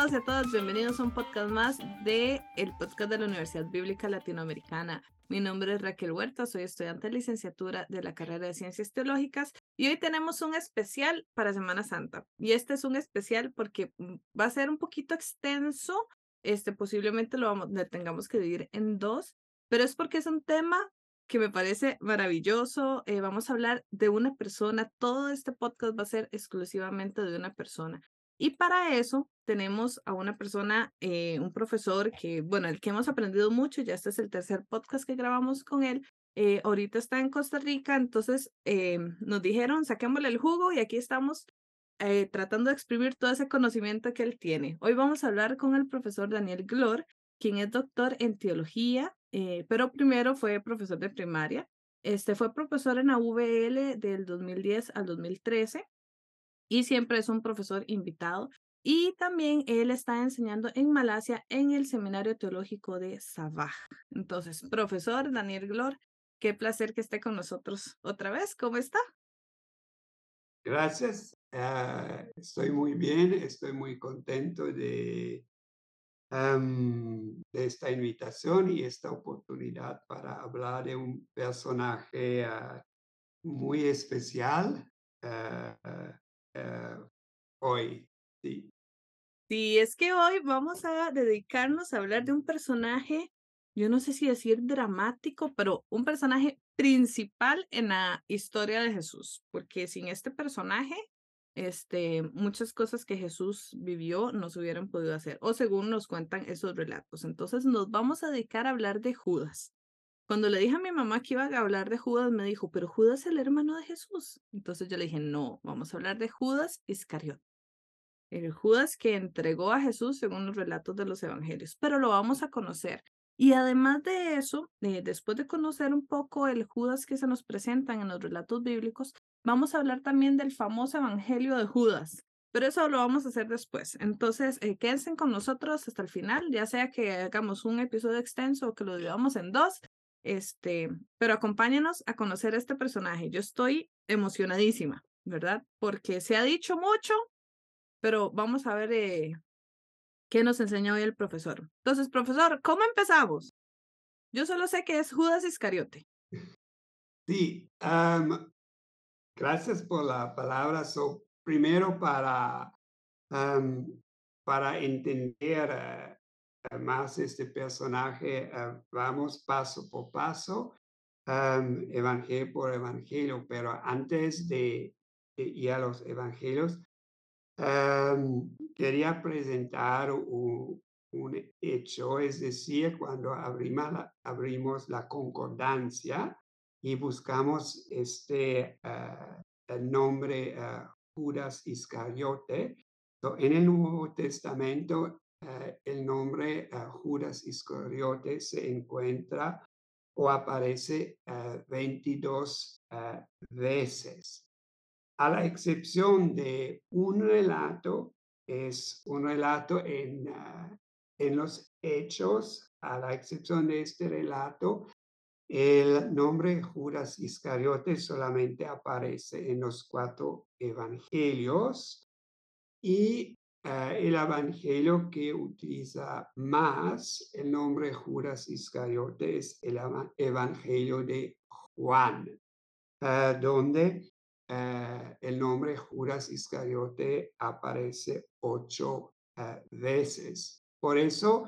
todos y a todas, bienvenidos a un podcast más de el podcast de la Universidad Bíblica Latinoamericana. Mi nombre es Raquel Huerta, soy estudiante de licenciatura de la carrera de Ciencias Teológicas y hoy tenemos un especial para Semana Santa. Y este es un especial porque va a ser un poquito extenso, posiblemente le tengamos que dividir en dos, pero es porque es un tema que me parece maravilloso. Vamos a hablar de una persona, todo este podcast va a ser exclusivamente de una persona. Y para eso tenemos a una persona, un profesor que, bueno, el que hemos aprendido mucho, ya este es el tercer podcast que grabamos con él. Ahorita está en Costa Rica, entonces nos dijeron, saquémosle el jugo y aquí estamos tratando de exprimir todo ese conocimiento que él tiene. Hoy vamos a hablar con el profesor Daniel Glor, quien es doctor en teología, pero primero fue profesor de primaria. Fue profesor en la UVL del 2010 al 2013 y siempre es un profesor invitado. Y también él está enseñando en Malasia en el Seminario Teológico de Sabah. Entonces, profesor Daniel Glor, qué placer que esté con nosotros otra vez. ¿Cómo está? Gracias. Estoy muy bien, estoy muy contento de esta invitación y esta oportunidad para hablar de un personaje muy especial ah, ah, ah, hoy. Sí. Sí, es que hoy vamos a dedicarnos a hablar de un personaje, yo no sé si decir dramático, pero un personaje principal en la historia de Jesús, porque sin este personaje, muchas cosas que Jesús vivió no se hubieran podido hacer, o según nos cuentan esos relatos. Entonces nos vamos a dedicar a hablar de Judas. Cuando le dije a mi mamá que iba a hablar de Judas, me dijo, pero Judas es el hermano de Jesús. Entonces yo le dije, no, vamos a hablar de Judas Iscariote, el Judas que entregó a Jesús según los relatos de los evangelios, pero lo vamos a conocer. Y además de eso, después de conocer un poco el Judas que se nos presentan en los relatos bíblicos, vamos a hablar también del famoso evangelio de Judas, pero eso lo vamos a hacer después. Entonces, quédense con nosotros hasta el final, ya sea que hagamos un episodio extenso o que lo dividamos en dos, pero acompáñenos a conocer a este personaje. Yo estoy emocionadísima, ¿verdad? Porque se ha dicho mucho, pero vamos a ver qué nos enseña hoy el profesor. Entonces, profesor, ¿cómo empezamos? Yo solo sé que es Judas Iscariote. Sí, gracias por la palabra. Primero am, para entender más este personaje, vamos paso por paso, evangelio por evangelio, pero antes de ir a los evangelios, quería presentar un hecho, es decir, cuando abrimos la concordancia y buscamos el nombre Judas Iscariote. En el Nuevo Testamento, el nombre Judas Iscariote se encuentra o aparece 22 veces, a la excepción de un relato, es un relato en los Hechos. A la excepción de este relato, el nombre Judas Iscariote solamente aparece en los 4 evangelios, y el evangelio que utiliza más el nombre Judas Iscariote es el evangelio de Juan, donde el nombre Judas Iscariote aparece 8 veces. Por eso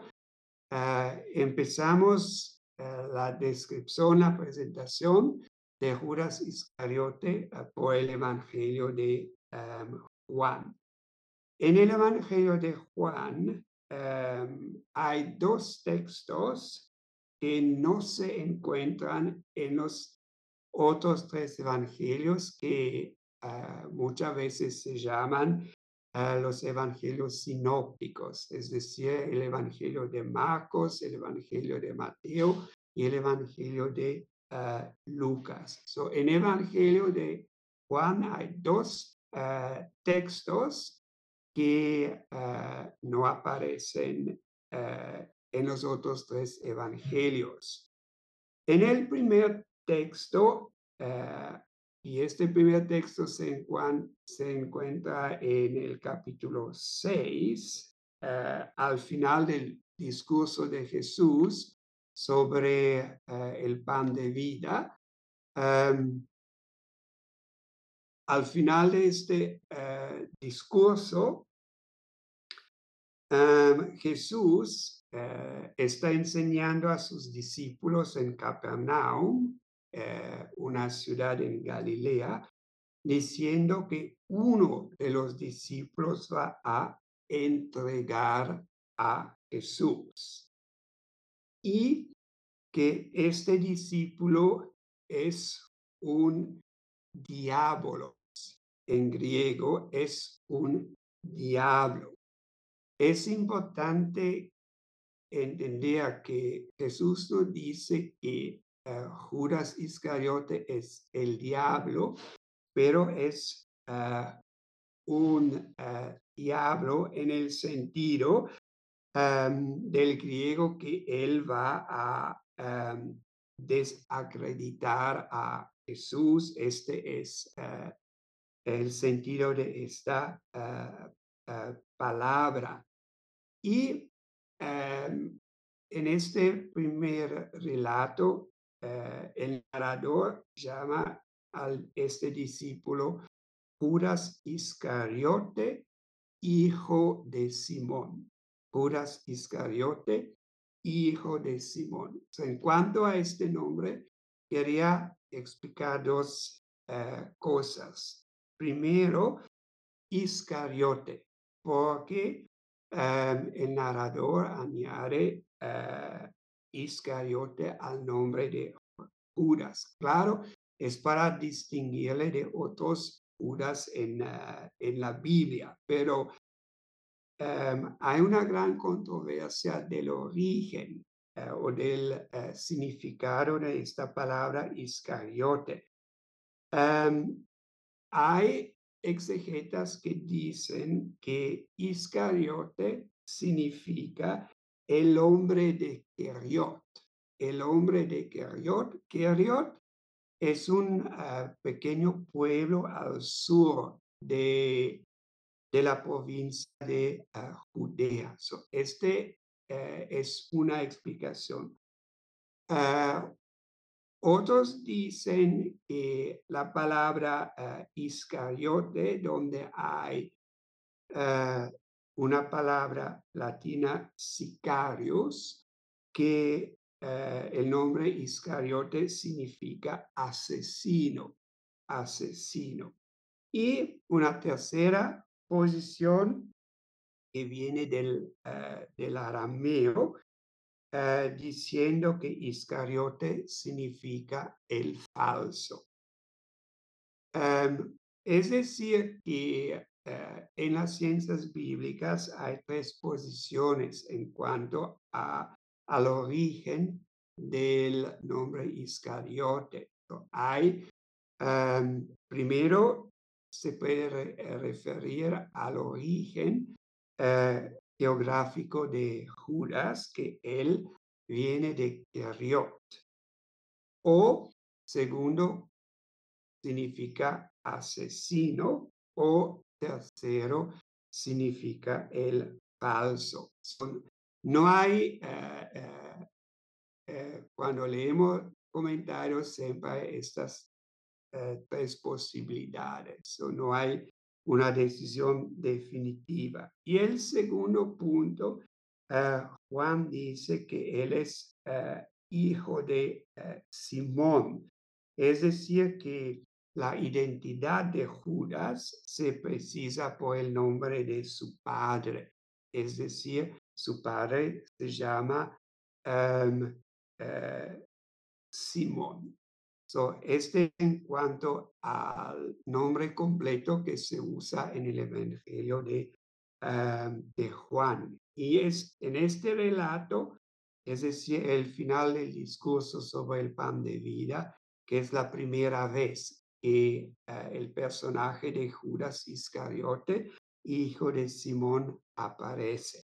empezamos la descripción, la presentación de Judas Iscariote por el Evangelio de Juan. En el Evangelio de Juan hay 2 textos que no se encuentran en los otros 3 evangelios, que muchas veces se llaman los evangelios sinópticos, es decir, el evangelio de Marcos, el evangelio de Mateo y el evangelio de Lucas. En el evangelio de Juan hay 2 textos que no aparecen en los otros 3 evangelios. En el primer texto, y este primer texto se encuentra en el capítulo 6, al final del discurso de Jesús sobre el pan de vida. em, Al final de este discurso, Jesús está enseñando a sus discípulos en Capernaum, una ciudad en Galilea, diciendo que uno de los discípulos va a entregar a Jesús y que este discípulo es un diablo. En griego es un diablo. Es importante entender que Jesús no dice que Judas Iscariote es el diablo, pero es un diablo en el sentido del griego que él va a desacreditar a Jesús. Este es el sentido de esta palabra. Y en este primer relato, el narrador llama a este discípulo Judas Iscariote, hijo de Simón. Judas Iscariote, hijo de Simón. En cuanto a este nombre, quería explicar dos cosas. Primero, Iscariote, porque el narrador añade Iscariote al nombre de Judas. Claro, es para distinguirle de otros Judas en la Biblia, pero hay una gran controversia del origen o del significado de esta palabra Iscariote. Hay exegetas que dicen que Iscariote significa el hombre de Keriot. El hombre de Keriot. Keriot es un pequeño pueblo al sur de la provincia de Judea. Este es una explicación. Otros dicen que la palabra Iscariote, donde hay una palabra latina sicarios, que el nombre Iscariote significa asesino, asesino. Y una tercera posición que viene del arameo, diciendo que Iscariote significa el falso. Es decir, que en las ciencias bíblicas hay tres posiciones en cuanto al origen del nombre Iscariote. Hay, primero, se puede referir al origen geográfico de Judas, que él viene de Keriot. O, segundo, significa asesino, o tercero significa el falso. No hay, cuando leemos comentarios, siempre hay estas tres posibilidades. No hay una decisión definitiva. Y el segundo punto, Juan dice que él es hijo de Simón. Es decir, que la identidad de Judas se precisa por el nombre de su padre. Es decir, su padre se llama Simón. Este en cuanto al nombre completo que se usa en el Evangelio de Juan. Y es en este relato, es decir, el final del discurso sobre el pan de vida, que es la primera vez que el personaje de Judas Iscariote, hijo de Simón, aparece.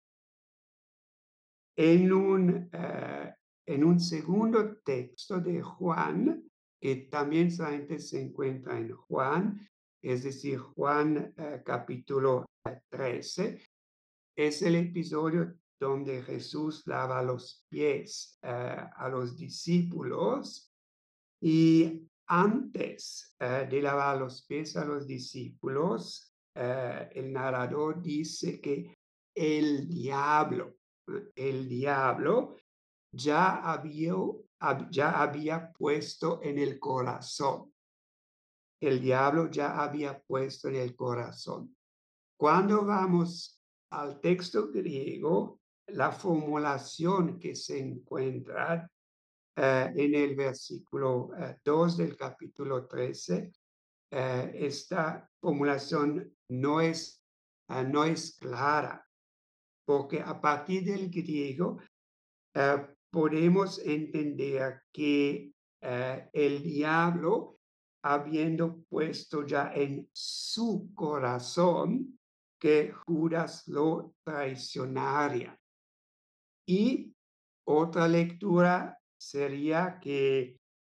En un segundo texto de Juan, que también solamente se encuentra en Juan, es decir, Juan capítulo 13, es el episodio donde Jesús lava los pies a los discípulos y antes de lavar los pies a los discípulos, el narrador dice que el diablo, el diablo ya había puesto en el corazón. El diablo ya había puesto en el corazón. Cuando vamos al texto griego, la formulación que se encuentra en el versículo 2 del capítulo 13, esta formulación no es clara, porque a partir del griego podemos entender que el diablo, habiendo puesto ya en su corazón que Judas lo traicionaría. Y otra lectura sería que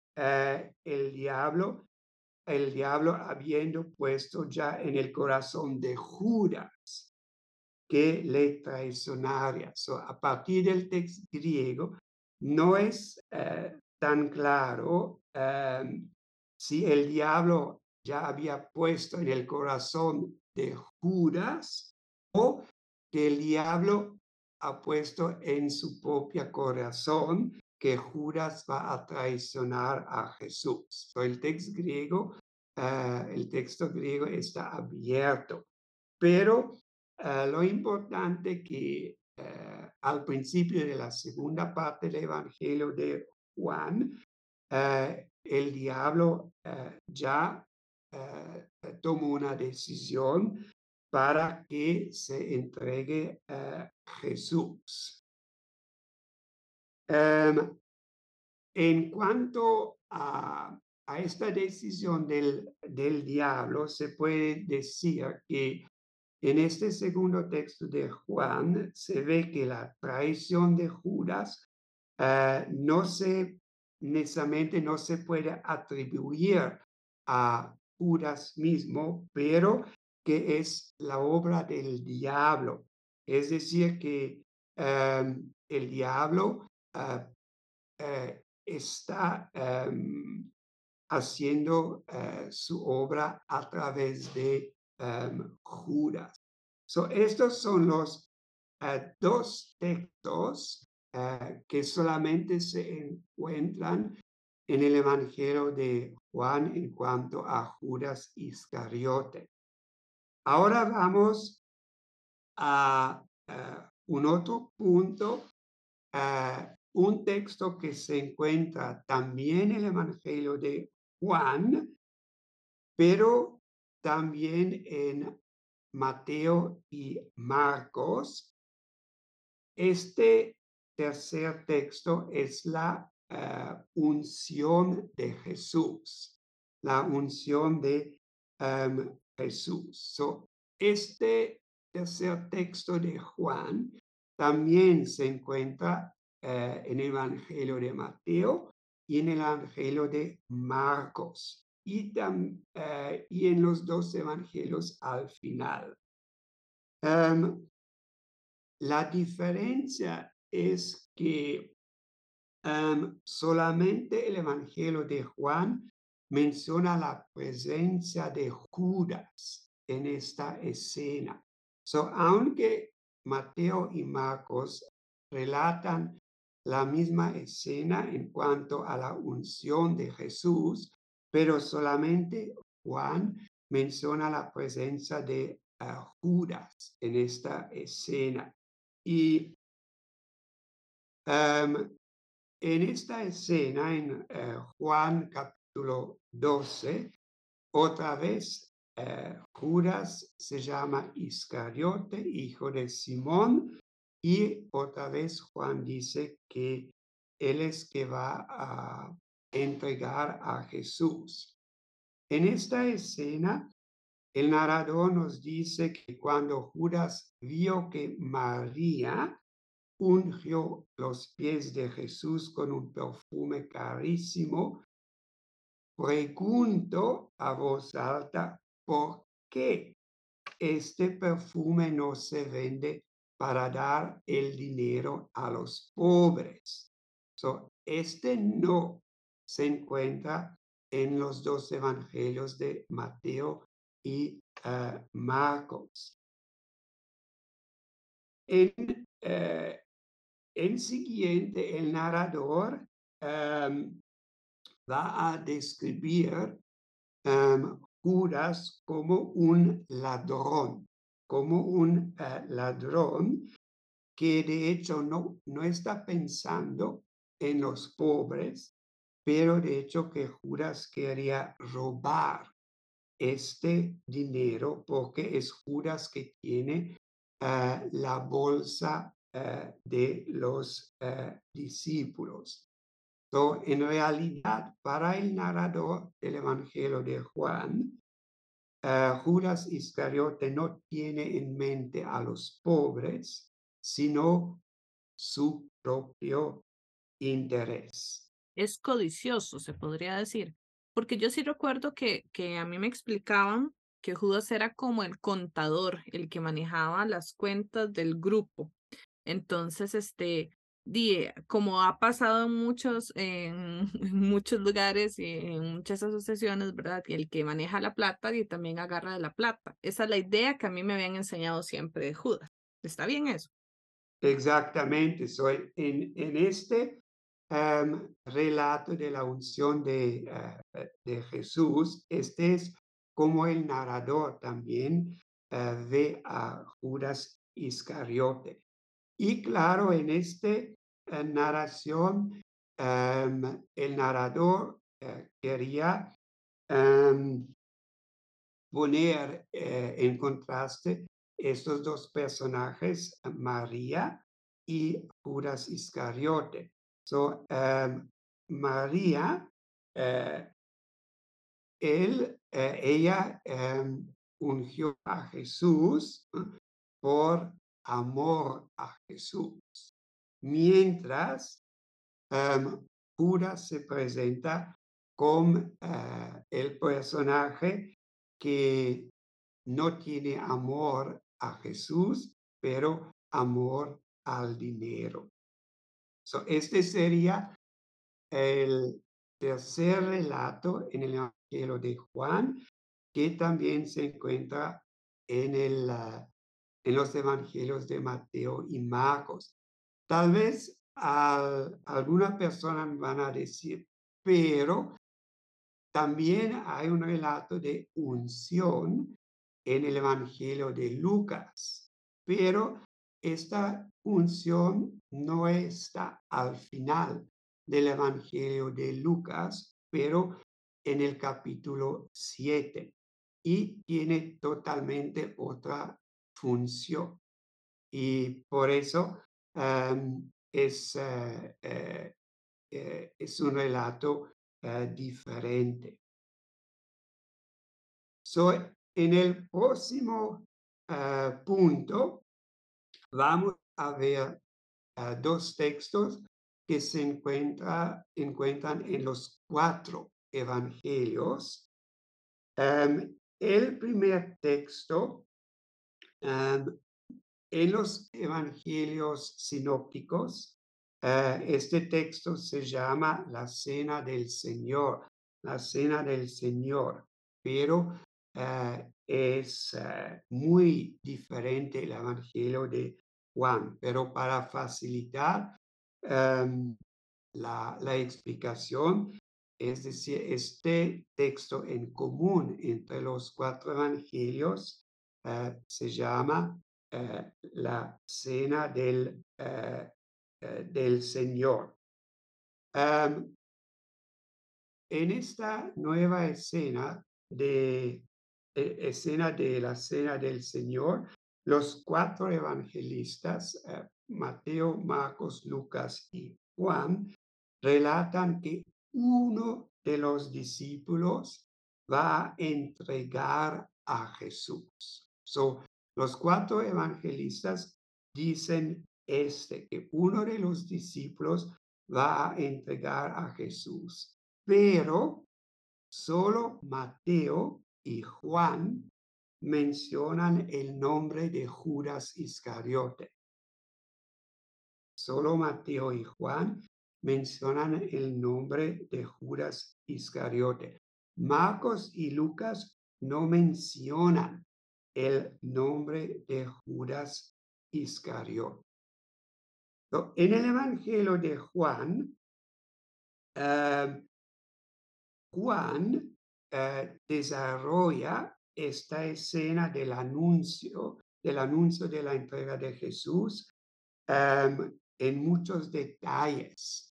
el diablo habiendo puesto ya en el corazón de Judas que le traicionaría. So, a partir del texto griego, no es tan claro si el diablo ya había puesto en el corazón de Judas o que el diablo ha puesto en su propio corazón que Judas va a traicionar a Jesús. So, el texto griego está abierto, pero lo importante que al principio de la segunda parte del Evangelio de Juan, el diablo ya tomó una decisión para que se entregue Jesús. En cuanto a esta decisión del diablo, se puede decir que en este segundo texto de Juan se ve que la traición de Judas necesariamente no se puede atribuir a Judas mismo, pero que es la obra del diablo. Es decir, que el diablo está haciendo su obra a través de Judas. So, estos son los dos textos que solamente se encuentran en el Evangelio de Juan en cuanto a Judas Iscariote. Ahora vamos a un otro punto, un texto que se encuentra también en el Evangelio de Juan, pero también en Mateo y Marcos. Este tercer texto es la unción de Jesús, la unción de Jesús. So, este tercer texto de Juan también se encuentra en el Evangelio de Mateo y en el Evangelio de Marcos y en los dos evangelios al final. La diferencia es que solamente el Evangelio de Juan menciona la presencia de Judas en esta escena. So, aunque Mateo y Marcos relatan la misma escena en cuanto a la unción de Jesús, pero solamente Juan menciona la presencia de Judas en esta escena. Y en esta escena, en Juan capítulo 12, otra vez Judas se llama Iscariote, hijo de Simón, y otra vez Juan dice que él es que va a entregar a Jesús. En esta escena, el narrador nos dice que cuando Judas vio que María ungió los pies de Jesús con un perfume carísimo, pregunto a voz alta, ¿por qué este perfume no se vende para dar el dinero a los pobres. Este no se encuentra en los dos evangelios de Mateo y Marcos. En siguiente, el narrador va a describir Judas como un ladrón, que de hecho no está pensando en los pobres, pero de hecho que Judas quería robar este dinero porque es Judas que tiene la bolsa de los discípulos. En realidad, para el narrador del Evangelio de Juan, Judas Iscariote no tiene en mente a los pobres, sino su propio interés. Es codicioso, se podría decir, porque yo sí recuerdo que a mí me explicaban que Judas era como el contador, el que manejaba las cuentas del grupo. Entonces, como ha pasado en muchos lugares y en muchas asociaciones, ¿verdad? Y el que maneja la plata y también agarra de la plata. Esa es la idea que a mí me habían enseñado siempre de Judas. ¿Está bien eso? Exactamente, en este relato de la unción de Jesús, este es como el narrador también ve a Judas Iscariote. Y claro, en esta narración, el narrador quería em, poner en contraste estos dos personajes, María y Judas Iscariote. María, eh, ella ungió a Jesús por amor a Jesús, mientras Judas se presenta como el personaje que no tiene amor a Jesús, pero amor al dinero. Este sería el tercer relato en el Evangelio de Juan, que también se encuentra en los Evangelios de Mateo y Marcos. Tal vez algunas personas van a decir, pero también hay un relato de unción en el Evangelio de Lucas, pero esta unción no está al final del Evangelio de Lucas, pero en el capítulo 7 y tiene totalmente otra función. Y por eso es un relato diferente. En el próximo punto vamos a ver dos textos que se encuentran en los 4 evangelios. El primer texto en los evangelios sinópticos, este texto se llama la Cena del Señor, la Cena del Señor, pero es muy diferente el evangelio de Juan, pero para facilitar la explicación, es decir, este texto en común entre los 4 evangelios se llama la cena del Señor. En esta nueva escena de la cena del Señor, los 4 evangelistas, Mateo, Marcos, Lucas y Juan, relatan que uno de los discípulos va a entregar a Jesús. Los 4 evangelistas dicen que uno de los discípulos va a entregar a Jesús, pero solo Mateo y Juan mencionan el nombre de Judas Iscariote. solo Mateo y Juan mencionan el nombre de Judas Iscariote. Marcos y Lucas no mencionan el nombre de Judas Iscariote. En el Evangelio de Juan, eh, Juan desarrolla esta escena del anuncio de la entrega de Jesús en muchos detalles.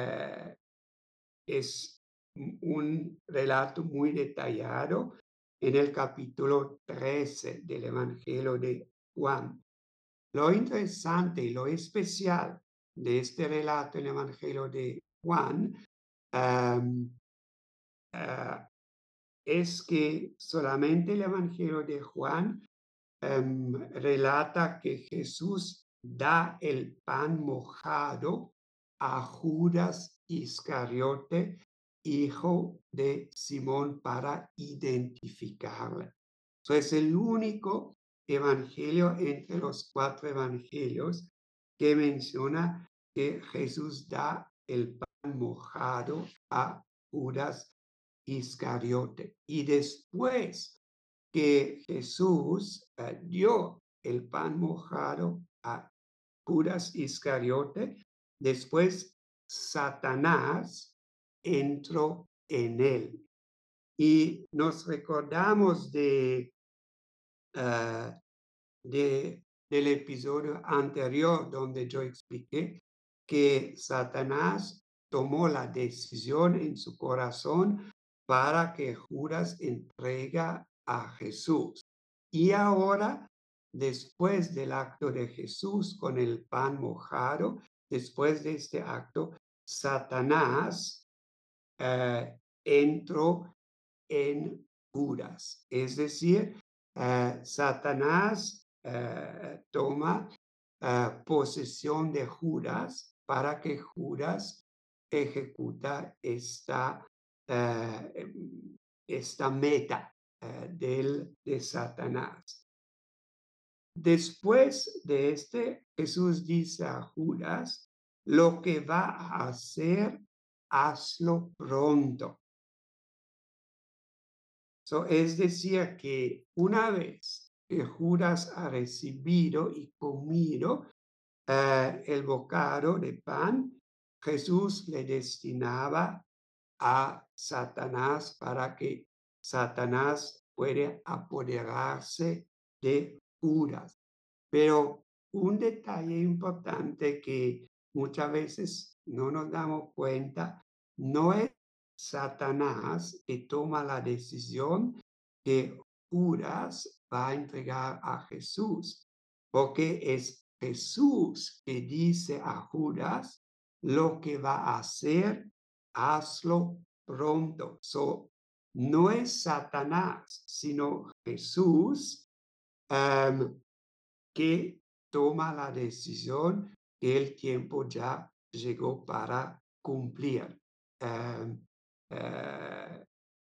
Es un relato muy detallado en el capítulo 13 del Evangelio de Juan. Lo interesante y lo especial de este relato en el Evangelio de Juan um, uh, es que solamente el Evangelio de Juan relata que Jesús da el pan mojado a Judas Iscariote, hijo de Simón, para identificarle. So, es el único evangelio entre los 4 evangelios que menciona que Jesús da el pan mojado a Judas Iscariote. Y después que Jesús dio el pan mojado a Judas Iscariote, después Satanás entró en él. Y nos recordamos ah, del episodio anterior donde yo expliqué que Satanás tomó la decisión en su corazón para que Judas entrega a Jesús. Y ahora, después del acto de Jesús con el pan mojado, después de este acto, Satanás entró en Judas. Es decir, Satanás toma posesión de Judas para que Judas ejecuta esta meta de Satanás. Después de Jesús dice a Judas, lo que va a hacer, hazlo pronto. Es decir, que una vez que Judas ha recibido y comido el bocado de pan, Jesús le destinaba a Satanás para que Satanás pueda apoderarse de Judas. Pero un detalle importante que muchas veces no nos damos cuenta, no es Satanás que toma la decisión que Judas va a entregar a Jesús, porque es Jesús que dice a Judas lo que va a hacer, hazlo pronto. No es Satanás, sino Jesús que toma la decisión que el tiempo ya llegó para cumplir eh,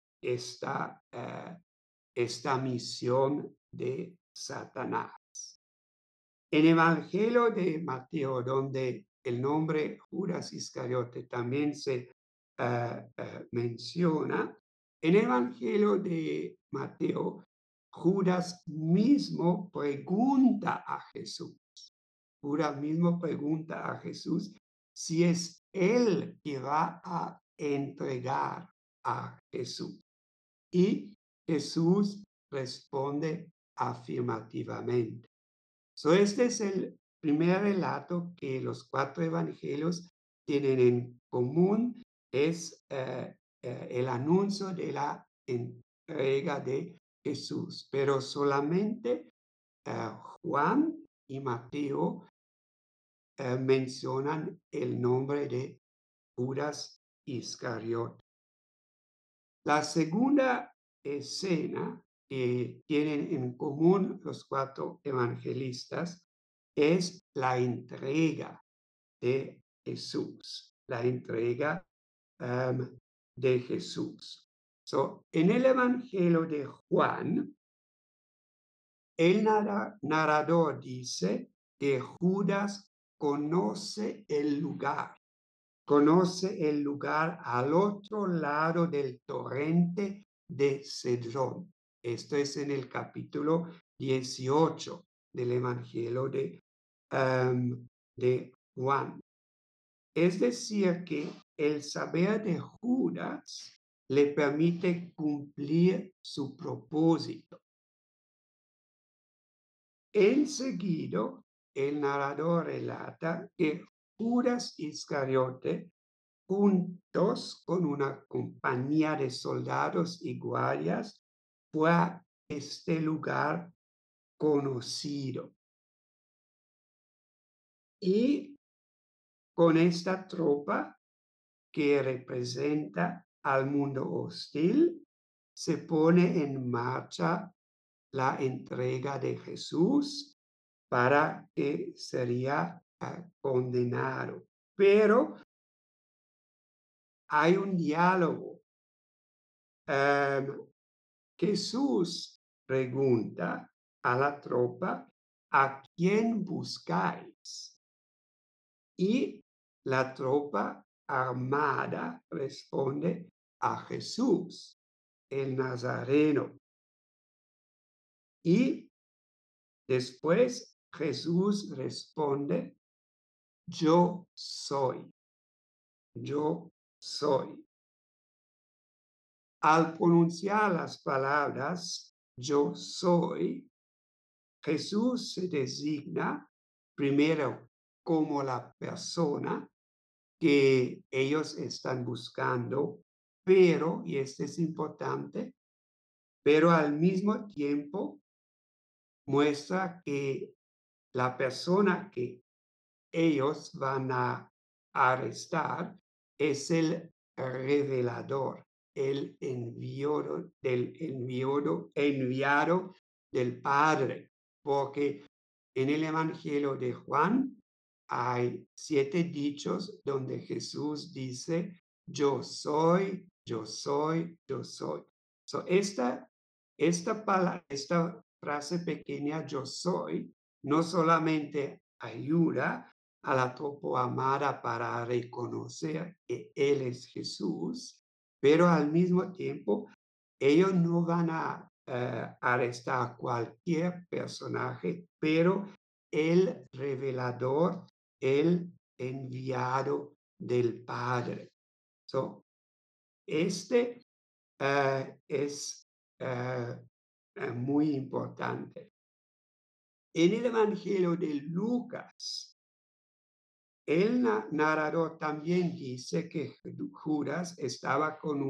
esta misión de Satanás. En el Evangelio de Mateo, donde el nombre Judas Iscariote también se menciona, en el Evangelio de Mateo, Judas mismo pregunta a Jesús. Judas mismo pregunta a Jesús si es él que va a entregar a Jesús. Y Jesús responde afirmativamente. Este es el primer relato que los 4 evangelios tienen en común, es el anuncio de la entrega de Jesús, pero solamente Juan y Mateo mencionan el nombre de Judas Iscariote. La segunda escena que tienen en común los 4 evangelistas es la entrega de Jesús, la entrega de Jesús. En el Evangelio de Juan, el narrador dice que Judas conoce el lugar al otro lado del torrente de Cedrón. Esto es en el capítulo 18 del Evangelio de Juan. Es decir, que el saber de Judas le permite cumplir su propósito. Enseguida, el narrador relata que Judas Iscariote, juntos con una compañía de soldados y guardias, fue a este lugar conocido. Y con esta tropa que representa al mundo hostil, se pone en marcha la entrega de Jesús para que sería condenado. Pero hay un diálogo. Jesús pregunta a la tropa, ¿a quién buscáis? Y la tropa armada responde a Jesús, el Nazareno. Y después Jesús responde, yo soy, yo soy. Al pronunciar las palabras yo soy, Jesús se designa primero como la persona que ellos están buscando, pero, y este es importante, pero al mismo tiempo muestra que la persona que ellos van a arrestar es el revelador, el enviado del Padre, porque en el Evangelio de Juan hay 7 dichos donde Jesús dice, yo soy, yo soy, yo soy. So, esta frase pequeña, yo soy, no solamente ayuda a la tropa amada para reconocer que Él es Jesús, pero al mismo tiempo ellos no van a arrestar a cualquier personaje, pero el revelador, el enviado del Padre. So, este es muy importante. En el Evangelio de Lucas, el narrador también dice que Judas estaba con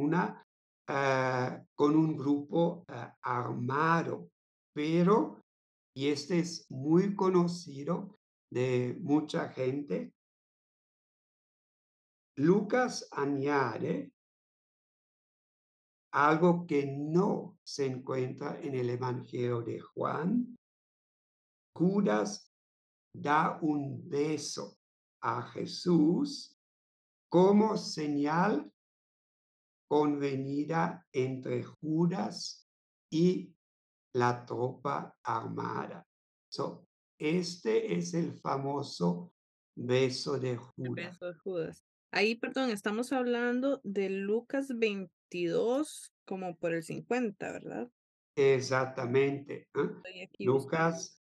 un grupo armado, pero, y este es muy conocido de mucha gente, Lucas añade algo que no se encuentra en el Evangelio de Juan. Judas da un beso a Jesús como señal convenida entre Judas y la tropa armada. So, este es el famoso beso de El Judas. beso de Judas. Ahí, perdón, estamos hablando de Lucas 22 como por el 50, ¿verdad? Exactamente. Estoy aquí buscando Lucas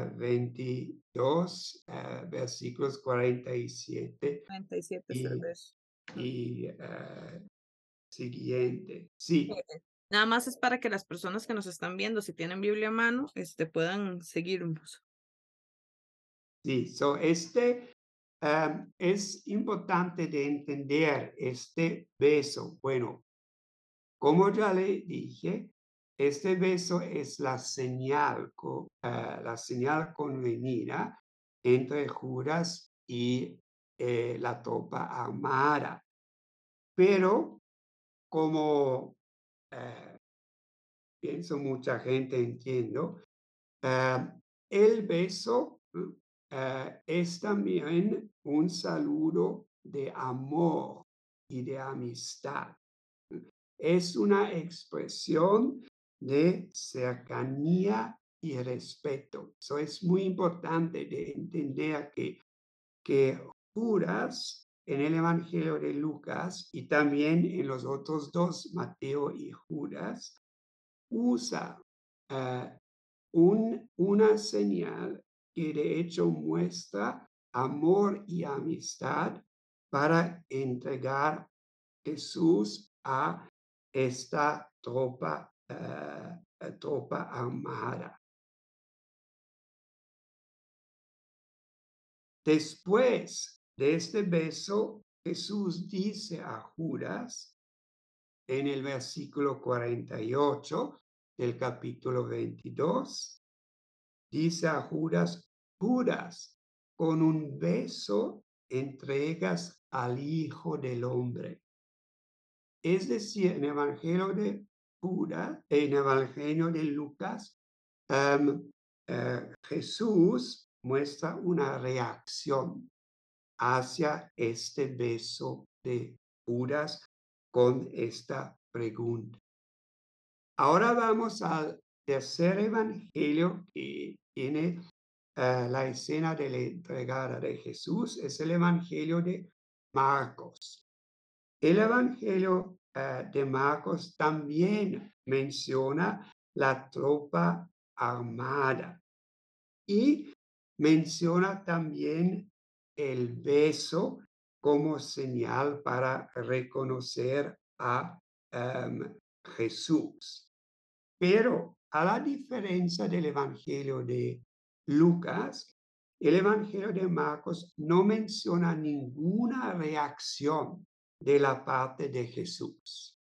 22, versículos 47 97 es el y, beso. Ajá. y siguiente. Sí, Nada más es para que las personas que nos están viendo, si tienen Biblia a mano, puedan seguirnos. sí. So, es importante de entender este beso. Bueno, como ya le dije, este beso es la señal convenida entre Judas y la tropa armada. Pero como eh, pienso mucha gente entiendo, el beso es también un saludo de amor y de amistad. Es una expresión de cercanía y respeto. Eso es muy importante de entender que que Judas en el Evangelio de Lucas y también en los otros dos, Mateo y Judas, usa eh, una señal que de hecho muestra amor y amistad para entregar Jesús a esta tropa armada. Después de este beso, Jesús dice a Judas en el versículo 48 del capítulo 22, dice a Judas, Judas, con un beso entregas al Hijo del Hombre. Es decir, en el Evangelio de Judas, en el Evangelio de Lucas, Jesús muestra una reacción hacia este beso de Judas con esta pregunta. Ahora vamos al tercer evangelio que tiene la escena de la entregada de Jesús, es el evangelio de Marcos. El evangelio de Marcos también menciona la tropa armada y menciona también el beso como señal para reconocer a Jesús. Pero a la diferencia del Evangelio de Lucas, el Evangelio de Marcos no menciona ninguna reacción de la parte de Jesús.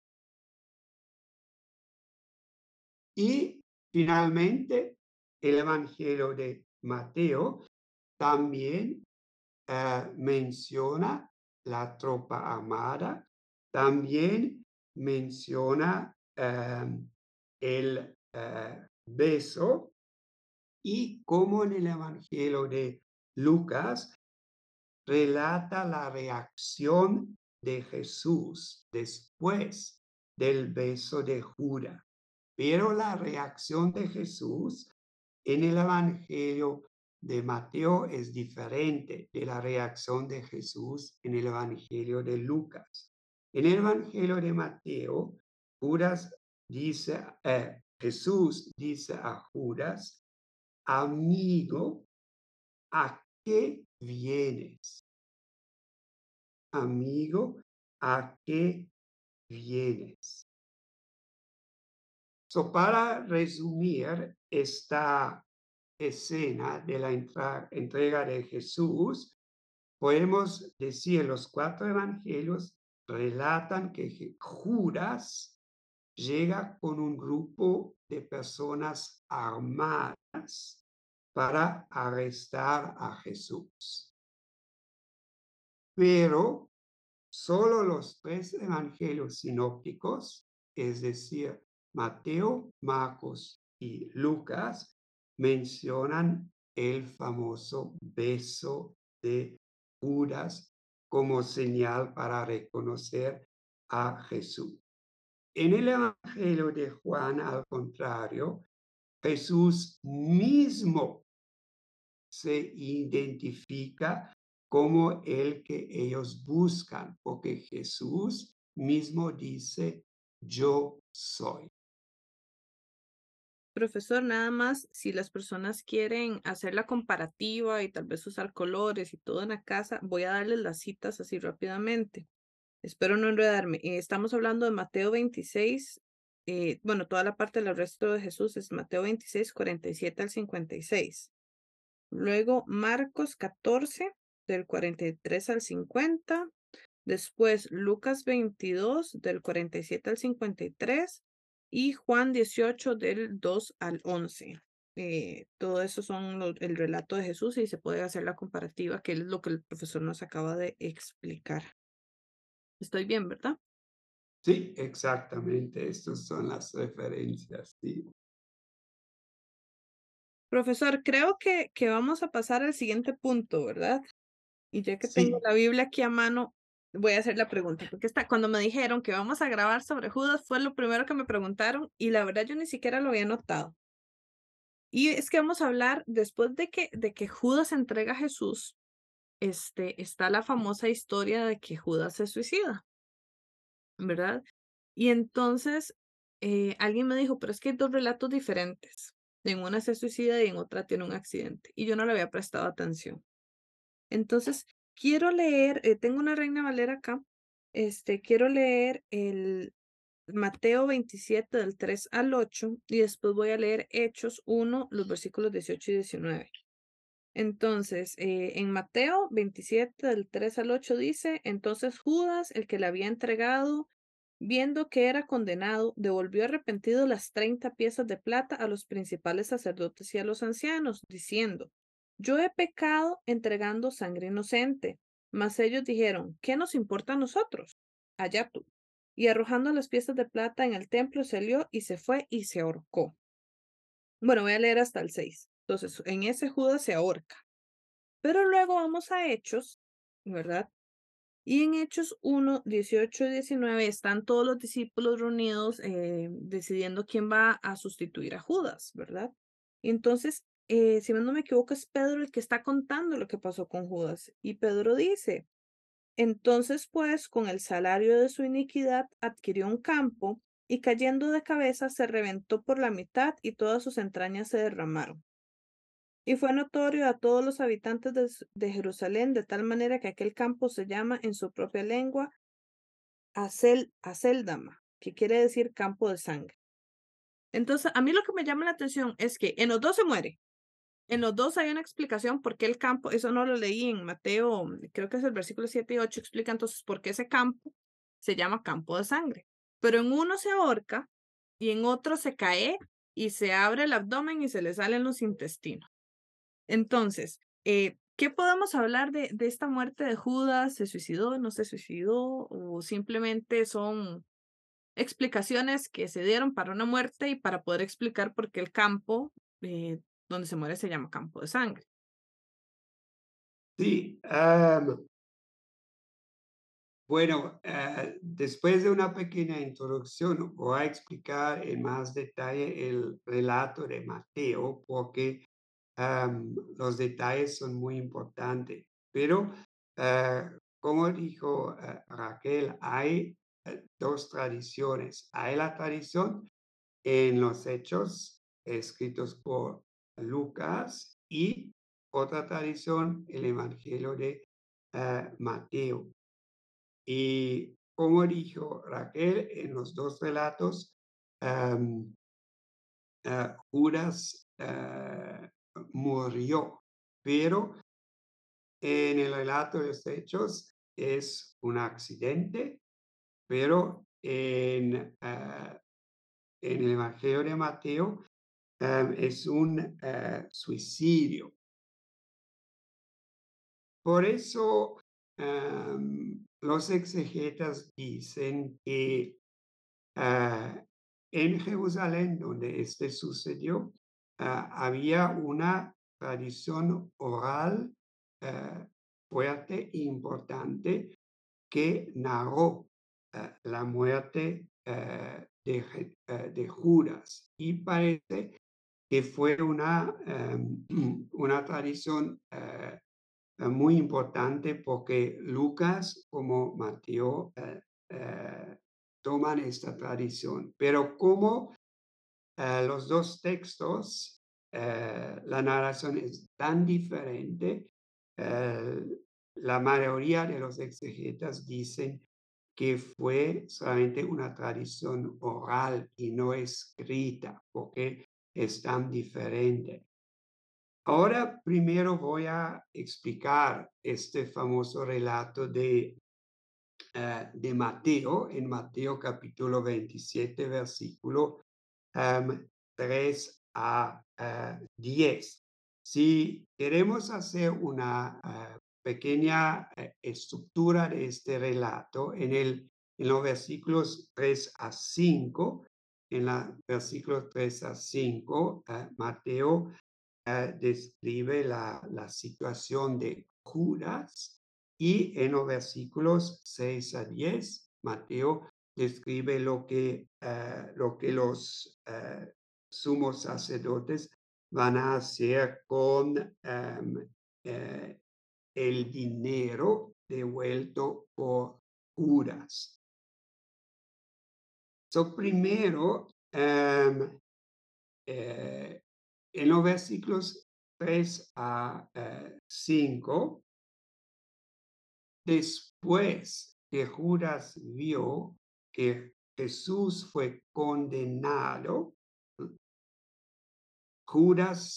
Y finalmente, el Evangelio de Mateo también menciona la tropa armada, también menciona el beso y como en el Evangelio de Lucas relata la reacción de Jesús después del beso de Judas. Pero la reacción de Jesús en el Evangelio de Mateo es diferente de la reacción de Jesús en el Evangelio de Lucas. En el Evangelio de Mateo, Jesús dice a Judas, amigo, ¿a qué vienes? Amigo, ¿a qué vienes? Para resumir esta escena de la entrega de Jesús, podemos decir los cuatro evangelios relatan que Judas llega con un grupo de personas armadas para arrestar a Jesús. Pero solo los tres evangelios sinópticos, es decir, Mateo, Marcos y Lucas, mencionan el famoso beso de Judas como señal para reconocer a Jesús. En el Evangelio de Juan, al contrario, Jesús mismo se identifica como el que ellos buscan, porque Jesús mismo dice, yo soy. Profesor, nada más, si las personas quieren hacer la comparativa y tal vez usar colores y todo en la casa, voy a darles las citas así rápidamente. Espero no enredarme. Estamos hablando de Mateo 26, bueno, toda la parte del resto de Jesús es Mateo 26, 47 al 56. Luego Marcos 14, del 43 al 50. Después Lucas 22, del 47 al 53. Y Juan 18, del 2 al 11. Todo eso son el relato de Jesús y se puede hacer la comparativa, que es lo que el profesor nos acaba de explicar. Estoy bien, ¿verdad? Sí, exactamente, estas son las referencias. Sí. Profesor, creo que vamos a pasar al siguiente punto, ¿verdad? Y ya que tengo Sí, la Biblia aquí a mano, voy a hacer la pregunta, porque cuando me dijeron que vamos a grabar sobre Judas, fue lo primero que me preguntaron y la verdad yo ni siquiera lo había notado. Y es que vamos a hablar después de que Judas entrega a Jesús, está la famosa historia de que Judas se suicida, ¿verdad? Y entonces alguien me dijo, pero es que hay dos relatos diferentes. En una se suicida y en otra tiene un accidente. Y yo no le había prestado atención. Entonces, quiero leer, tengo una Reina Valera acá, quiero leer el Mateo 27 del 3 al 8 y después voy a leer Hechos 1, los versículos 18 y 19. Entonces, en Mateo 27 del 3 al 8 dice, entonces Judas, el que le había entregado, viendo que era condenado, devolvió arrepentido las 30 piezas de plata a los principales sacerdotes y a los ancianos, diciendo, yo he pecado entregando sangre inocente. Mas ellos dijeron, ¿qué nos importa a nosotros? Allá tú. Y arrojando las piezas de plata en el templo, salió y se fue y se ahorcó. Bueno, voy a leer hasta el 6. Entonces, en ese Judas se ahorca. Pero luego vamos a Hechos, ¿verdad? Y en Hechos 1, 18 y 19 están todos los discípulos reunidos decidiendo quién va a sustituir a Judas, ¿verdad? Y entonces, si no me equivoco, es Pedro el que está contando lo que pasó con Judas. Y Pedro dice, entonces pues con el salario de su iniquidad adquirió un campo y cayendo de cabeza se reventó por la mitad y todas sus entrañas se derramaron. Y fue notorio a todos los habitantes de Jerusalén, de tal manera que aquel campo se llama en su propia lengua Aceldama, que quiere decir campo de sangre. Entonces, a mí lo que me llama la atención es que en los dos se muere. En los dos hay una explicación por qué el campo, eso no lo leí en Mateo, creo que es el versículo 7 y 8, explica entonces por qué ese campo se llama campo de sangre. Pero en uno se ahorca y en otro se cae y se abre el abdomen y se le salen los intestinos. Entonces, ¿qué podemos hablar de esta muerte de Judas? ¿Se suicidó, no se suicidó? ¿O simplemente son explicaciones que se dieron para una muerte y para poder explicar por qué el campo donde se muere se llama campo de sangre? Sí, bueno, después de una pequeña introducción, voy a explicar en más detalle el relato de Mateo, porque los detalles son muy importantes. Pero, como dijo Raquel, hay dos tradiciones. Hay la tradición en los hechos escritos por Lucas y otra tradición, el Evangelio de Mateo. Y como dijo Raquel, en los dos relatos, am, Judas murió, pero en el relato de los hechos es un accidente, pero en el Evangelio de Mateo es un suicidio. Por eso los exegetas dicen que Ah, en Jerusalén, donde este sucedió, había una tradición oral fuerte e importante que narró la muerte de Judas. Y parece que fue una tradición muy importante porque Lucas como Mateo toman esta tradición. Pero como los dos textos, la narración es tan diferente, eh, la mayoría de los exegetas dicen que fue solamente una tradición oral y no escrita, porque es tan diferente. Ahora primero voy a explicar este famoso relato de Mateo, en Mateo capítulo 27, versículo 3 a 10. Si queremos hacer una pequeña estructura de este relato, en los versículos 3 a 5, en los versículos 3 a 5, Mateo describe la situación de Judas y en los versículos 6 a 10, Mateo describe lo que los sumos sacerdotes van a hacer con el dinero devuelto por Judas. So, primero, en los versículos 3 a 5, después que Judas vio que Jesús fue condenado, Judas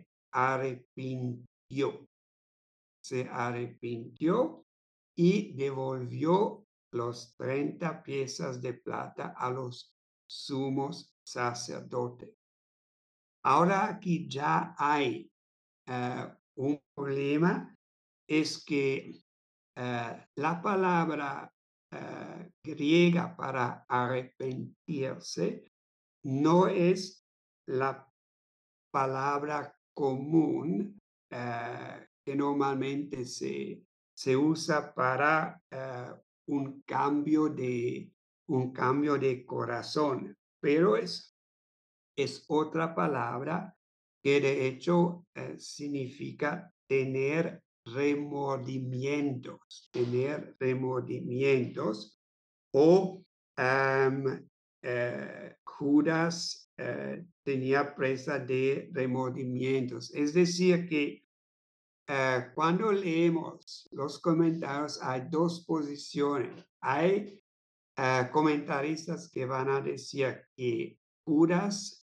se arrepintió y devolvió los 30 piezas de plata a los sumos sacerdotes. Ahora aquí ya hay un problema, es que la palabra griega para arrepentirse no es la palabra común que normalmente se usa para un cambio de corazón, pero es otra palabra que de hecho significa tener remordimientos o Judas tenía presa de remordimientos. Es decir, que cuando leemos los comentarios hay dos posiciones. Hay comentaristas que van a decir que Judas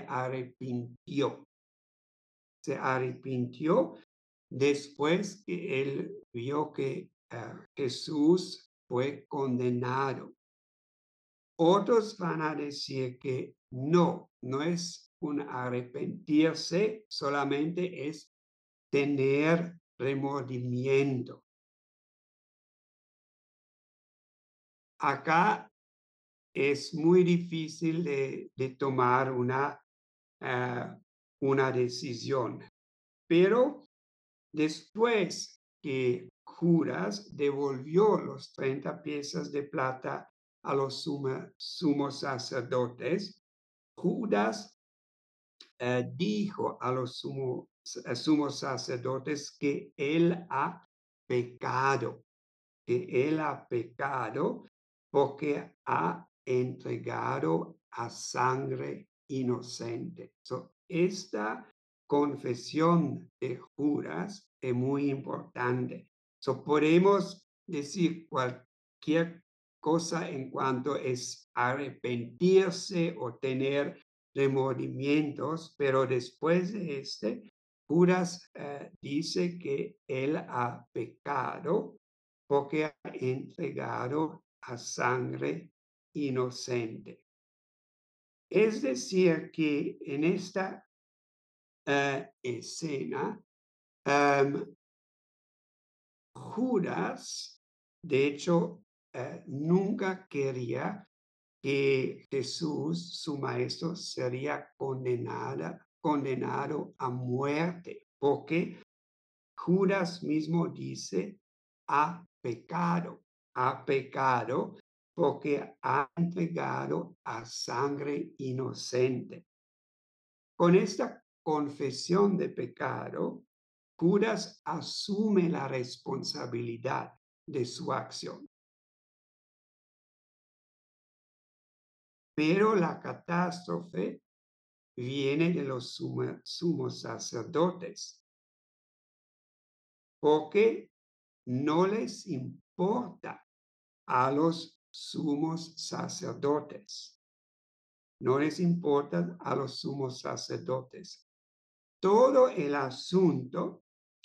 se arrepintió después que él vio que Jesús fue condenado. Otros van a decir que no es un arrepentirse, solamente es tener remordimiento. Acá es muy difícil de tomar una decisión, pero después que Judas devolvió los 30 piezas de plata a los sumos sacerdotes, Judas dijo a los sumos sacerdotes que él ha pecado, porque ha entregado a sangre inocente. So, esta confesión de Judas es muy importante. So, podemos decir cualquier cosa en cuanto es arrepentirse o tener remordimientos, pero después de Judas dice que él ha pecado porque ha entregado a sangre inocente. Es decir, que en esta escena, Judas, de hecho, nunca quería que Jesús, su maestro, sería condenado a muerte, porque Judas mismo dice, ha pecado porque ha entregado a sangre inocente. Con esta confesión de pecado, Judas asume la responsabilidad de su acción. Pero la catástrofe viene de los sumos sacerdotes, porque no les importa a los sumos sacerdotes. No les importa a los sumos sacerdotes. Todo el asunto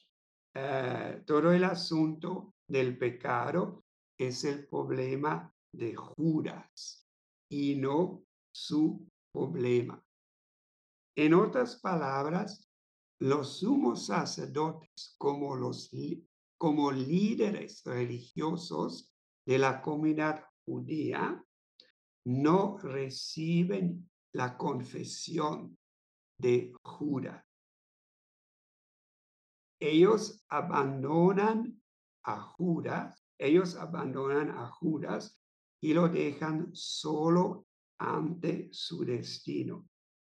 del pecado es el problema de Judas y no su problema. En otras palabras, los sumos sacerdotes como líderes religiosos de la comunidad judía no reciben la confesión de Judas. Ellos abandonan a Judas y lo dejan solo ante su destino.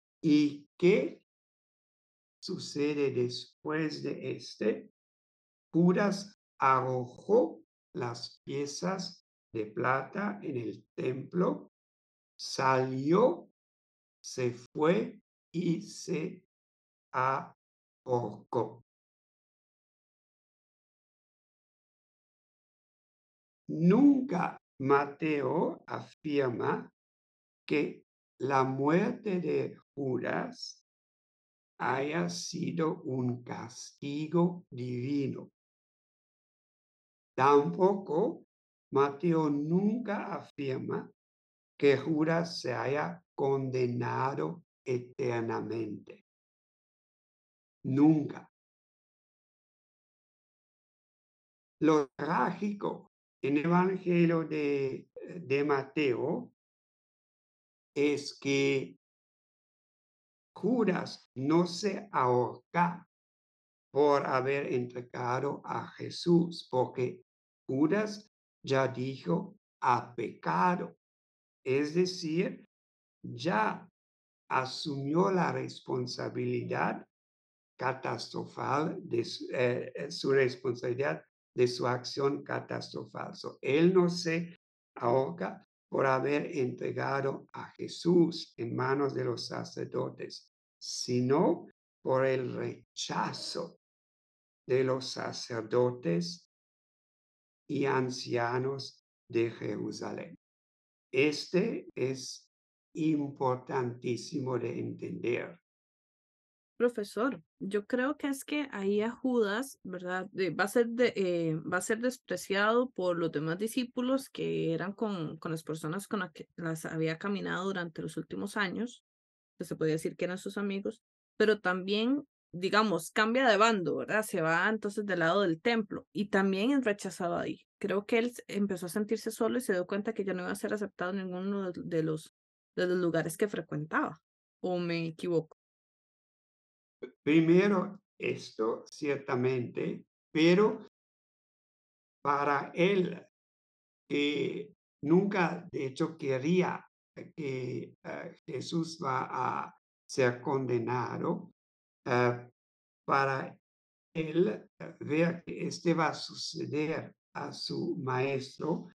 ¿Y qué sucede después de Judas arrojó las piezas de plata en el templo, salió, se fue y se ahorcó. Nunca Mateo afirma que la muerte de Judas haya sido un castigo divino. Tampoco Mateo nunca afirma que Judas se haya condenado eternamente. Nunca. Lo trágico en el Evangelio de Mateo es que Judas no se ahorca por haber entregado a Jesús, porque Judas ya dijo ha pecado, es decir, ya asumió la responsabilidad catastrófica de su responsabilidad de su acción catastrófica. Él no se ahoga por haber entregado a Jesús en manos de los sacerdotes, sino por el rechazo de los sacerdotes y ancianos de Jerusalén. Este es importantísimo de entender. Profesor, yo creo que es que ahí a Judas, ¿verdad? Va a ser despreciado por los demás discípulos que eran con las personas con las que las había caminado durante los últimos años, que se podía decir que eran sus amigos, pero también, digamos, cambia de bando, ¿verdad? Se va entonces del lado del templo y también es rechazado ahí. Creo que él empezó a sentirse solo y se dio cuenta que ya no iba a ser aceptado en ninguno de los lugares que frecuentaba. ¿O me equivoco? Primero, esto ciertamente, pero para él, que nunca de hecho quería que Jesús va a ser condenado, eh, para él ver que este va a suceder a su maestro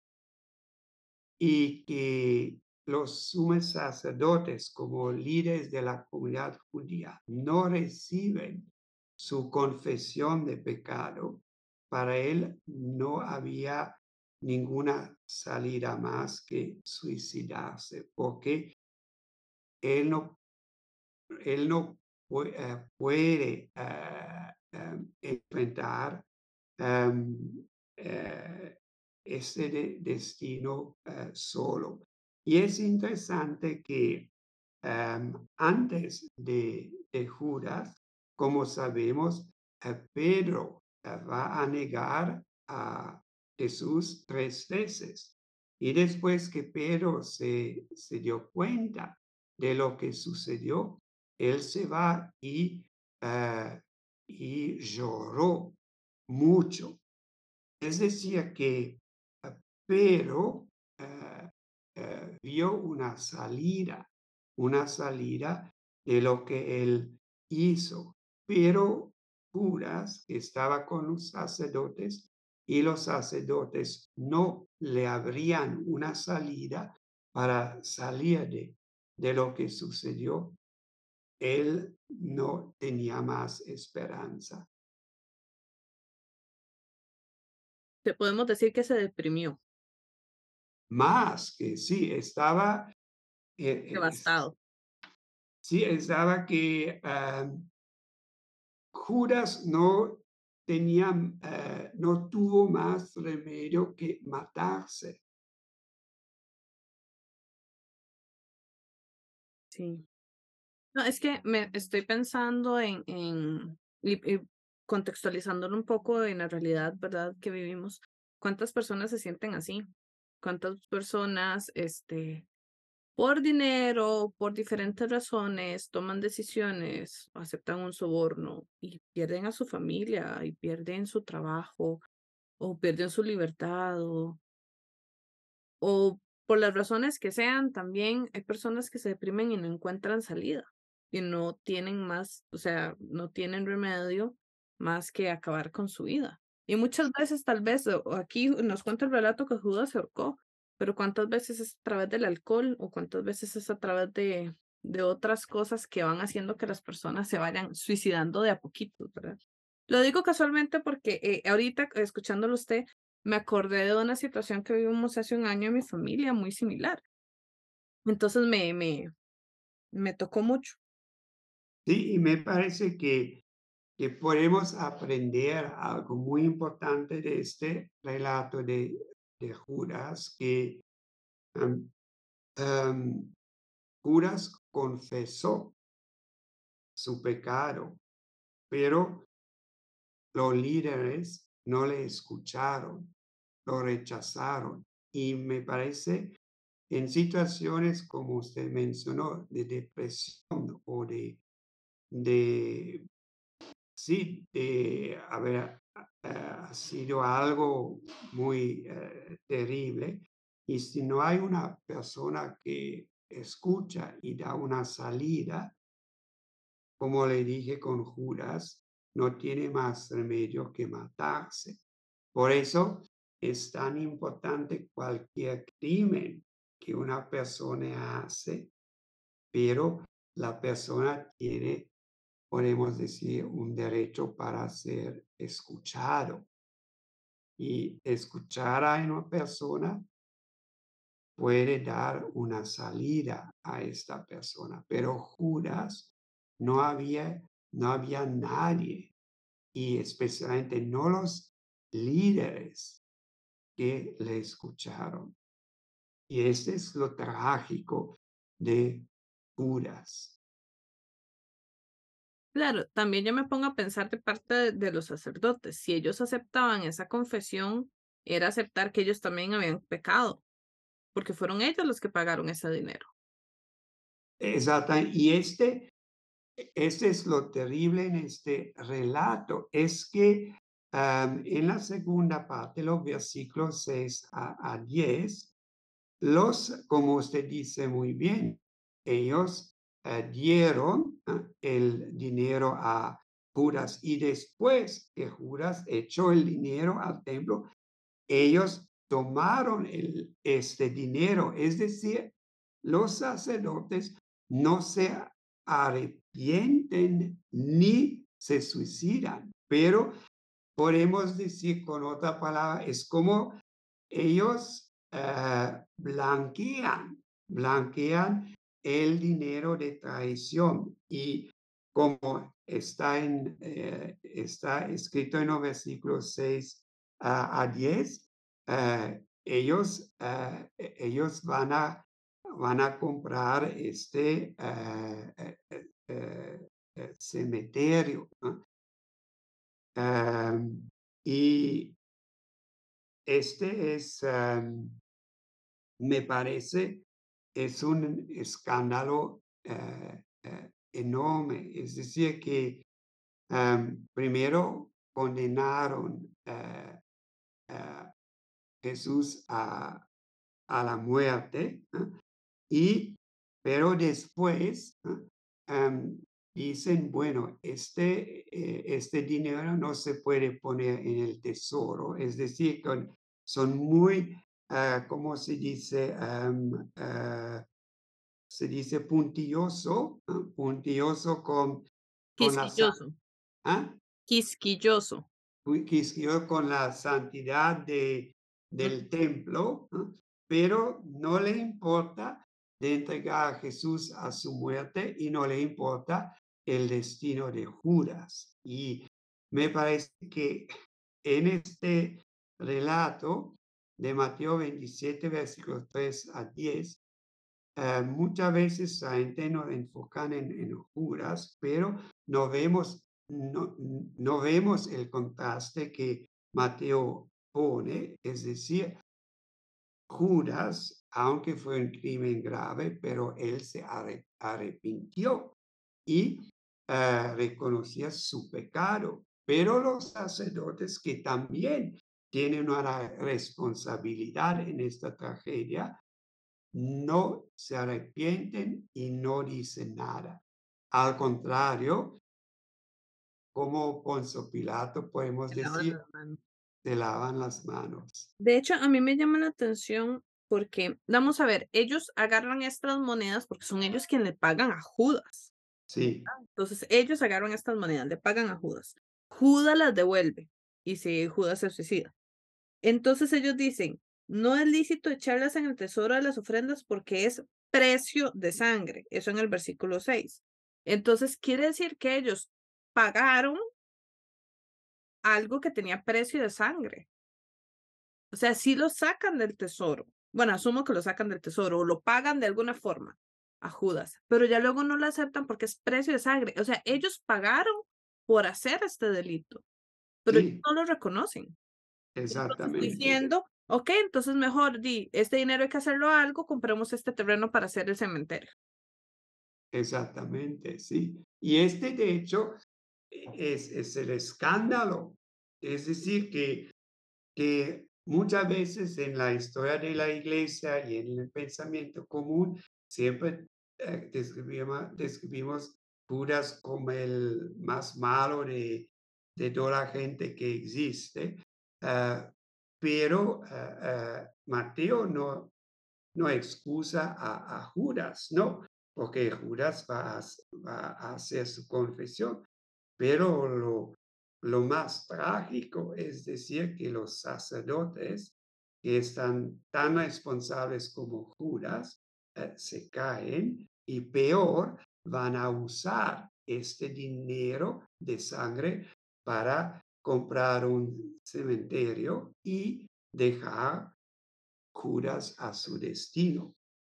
y que los sumos sacerdotes como líderes de la comunidad judía no reciben su confesión de pecado, para él no había ninguna salida más que suicidarse, porque él no, él no puede enfrentar em, eh, ese destino solo. Y es interesante que antes de Judas, como sabemos, Pedro va a negar a Jesús 3 veces. Y después que Pedro se dio cuenta de lo que sucedió, él se va y lloró mucho. Es decir, que pero vio una salida de lo que él hizo. Pero Judas estaba con los sacerdotes y los sacerdotes no le abrían una salida para salir de lo que sucedió. Él no tenía más esperanza. Te podemos decir que se deprimió, Más que sí, estaba, devastado. sí, estaba que Judas no tenía, no tuvo más remedio que matarse. Sí. No, es que me estoy pensando y contextualizándolo un poco en la realidad, ¿verdad? Que vivimos. ¿Cuántas personas se sienten así? ¿Cuántas personas, por dinero, por diferentes razones, toman decisiones, aceptan un soborno y pierden a su familia y pierden su trabajo o pierden su libertad o por las razones que sean, también hay personas que se deprimen y no encuentran salida y no tienen más, o sea, no tienen remedio más que acabar con su vida. Y muchas veces tal vez, o aquí nos cuenta el relato que Judas se ahorcó, pero cuántas veces es a través del alcohol o cuántas veces es a través de otras cosas que van haciendo que las personas se vayan suicidando de a poquito, ¿verdad? Lo digo casualmente porque ahorita escuchándolo usted, me acordé de una situación que vivimos hace un año en mi familia muy similar. Entonces me tocó mucho. Sí, y me parece que podemos aprender algo muy importante de este relato de Judas, que em, em, Judas confesó su pecado, pero los líderes no le escucharon, lo rechazaron. Y me parece, en situaciones como usted mencionó, de depresión o de sí, haber ha sido algo muy terrible. Y si no hay una persona que escucha y da una salida, como le dije con Judas, no tiene más remedio que matarse. Por eso es tan importante cualquier crimen que una persona hace, pero la persona tiene, podemos decir, un derecho para ser escuchado. Y escuchar a una persona puede dar una salida a esta persona, pero Judas no había, no había nadie, y especialmente no los líderes que le escucharon. Y este es lo trágico de Judas. Claro, también yo me pongo a pensar de parte de los sacerdotes. Si ellos aceptaban esa confesión, era aceptar que ellos también habían pecado, porque fueron ellos los que pagaron ese dinero. Exacto. Y este es lo terrible en este relato, es que en la segunda parte, los versículos 6 a 10, como usted dice muy bien, ellos dieron el dinero a Judas y después que Judas echó el dinero al templo, ellos tomaron este dinero, es decir, los sacerdotes no se arrepienten ni se suicidan, pero podemos decir con otra palabra, es como ellos blanquean el dinero de traición y como está escrito en los versículos 6 a 10, ellos van a comprar este cementerio, ¿no? Y este es, me parece, es un escándalo enorme. Es decir, que primero condenaron a Jesús a la muerte, ¿no? Y, pero después dicen, bueno, este dinero no se puede poner en el tesoro, es decir, son muy, ¿cómo se dice? Se dice puntilloso, ¿no? Puntilloso con la Quisquilloso, ¿ah? quisquilloso. Quisquilloso con la santidad Mm, del templo, ¿no? Pero no le importa de entregar a Jesús a su muerte y no le importa el destino de Judas. Y me parece que en este relato de Mateo 27, versículos 3 a 10, muchas veces la gente nos enfocan en Judas, pero no vemos el contraste que Mateo pone, es decir, Judas, aunque fue un crimen grave, pero él se arrepintió y reconocía su pecado. Pero los sacerdotes que también tienen una responsabilidad en esta tragedia, no se arrepienten y no dicen nada. Al contrario, como Poncio Pilato podemos se lavan decir, las manos. se lavan las manos. De hecho, a mí me llama la atención porque, vamos a ver, ellos agarran estas monedas porque son ellos quienes le pagan a Judas. Sí, Entonces, ellos agarran estas monedas, le pagan a Judas. Judas las devuelve y si Judas se suicida. Entonces ellos dicen, no es lícito echarlas en el tesoro de las ofrendas porque es precio de sangre. Eso en el versículo 6. Entonces quiere decir que ellos pagaron algo que tenía precio de sangre. O sea, sí lo sacan del tesoro. Bueno, asumo que lo sacan del tesoro o lo pagan de alguna forma a Judas, pero ya luego no lo aceptan porque es precio de sangre. O sea, ellos pagaron por hacer este delito, pero ellos sí, no lo reconocen. Entonces, exactamente, diciendo, ok, entonces mejor di, este dinero hay que hacerlo a algo, compremos este terreno para hacer el cementerio. exactamente, sí. Y este, de hecho, es el escándalo. Es decir, que muchas veces en la historia de la iglesia y en el pensamiento común siempre describimos Judas como el más malo de toda la gente que existe, ah, pero Mateo no excusa a Judas, no, porque Judas va a hacer su confesión. Pero lo más trágico es decir que los sacerdotes, que están tan responsables como Judas, se caen y peor, van a usar este dinero de sangre para comprar un cementerio y dejar Judas a su destino.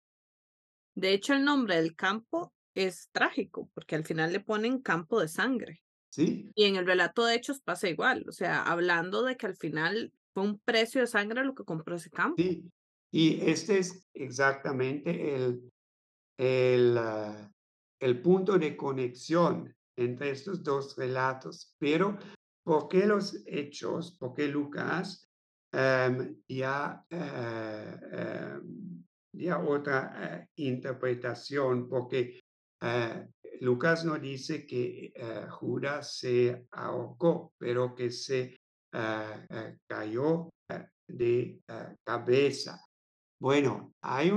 De hecho, el nombre del campo es trágico, porque al final le ponen campo de sangre. ¿Sí? Y en el relato de Hechos pasa igual, o sea, hablando de que al final fue un precio de sangre lo que compró ese campo. Sí. Y este es exactamente el el punto de conexión entre estos dos relatos. Pero, ¿por qué los hechos? ¿Por qué Lucas ya otra interpretación? Porque Lucas no dice que Judas se ahorcó, pero que se cayó de cabeza. Bueno,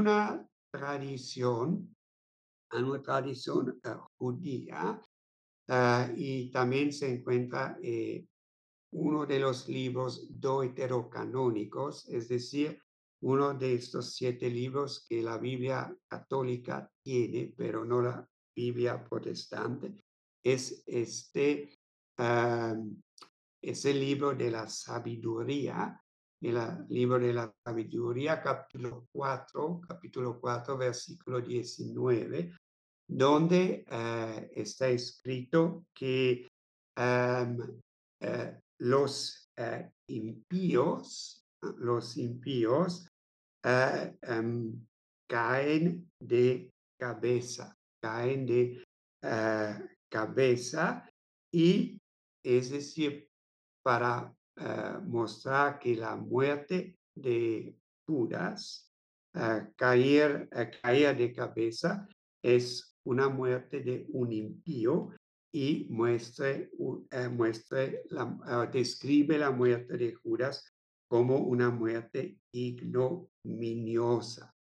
hay una tradición judía, y también se encuentra uno de los libros deuterocanónicos, es decir, uno de estos 7 libros que la Biblia católica tiene, pero no la Biblia protestante, es am, es el libro de la sabiduría, el libro de la sabiduría, capítulo 4, versículo 19, donde está escrito que am, los impíos caen de cabeza, caen de cabeza, y es decir, para mostrar que la muerte de Judas, caer de cabeza, es una muerte de un impío y describe la muerte de Judas como una muerte ignominiosa.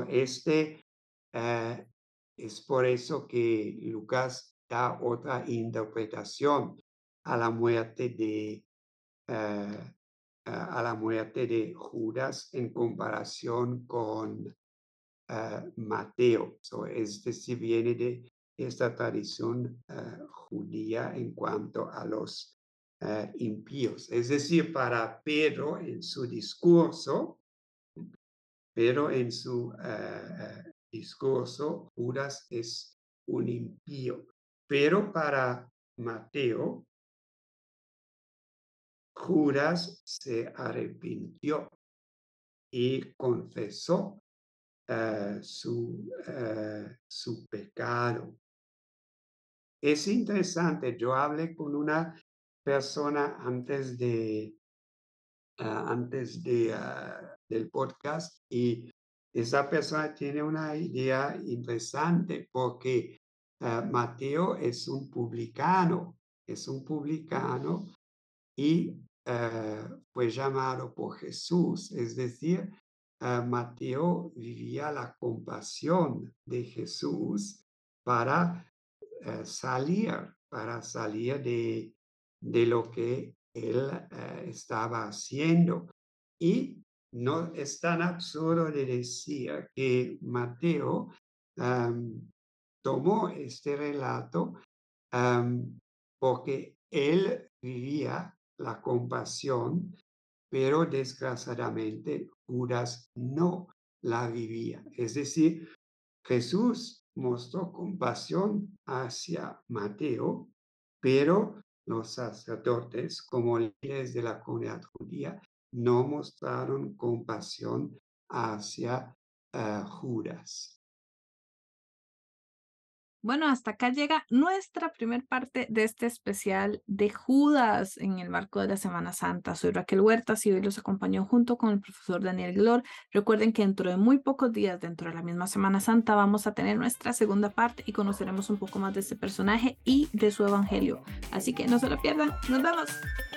Eh, es por eso que Lucas da otra interpretación a la muerte eh, de Judas en comparación con Mateo. Es decir, viene de esta tradición judía en cuanto a los impíos. Es decir, para Pedro en su discurso, Judas es un impío. Pero para Mateo, Judas se arrepintió y confesó su pecado. Es interesante, yo hablé con una persona del podcast, y esa persona tiene una idea interesante porque Mateo es un publicano y fue llamado por Jesús, es decir, Mateo vivía la compasión de Jesús para para salir de lo que él estaba haciendo. Y no es tan absurdo de decir que Mateo tomó este relato porque él vivía la compasión, pero desgraciadamente Judas no la vivía. Es decir, Jesús mostró compasión hacia Mateo, pero los sacerdotes, como líderes de la comunidad judía, no mostraron compasión hacia Judas. Bueno, hasta acá llega nuestra primer parte de este especial de Judas en el marco de la Semana Santa. Soy Raquel Huertas y hoy los acompaño junto con el profesor Daniel Glor. Recuerden que dentro de muy pocos días, dentro de la misma Semana Santa, vamos a tener nuestra segunda parte y conoceremos un poco más de este personaje y de su evangelio. Así que no se lo pierdan. ¡Nos vemos!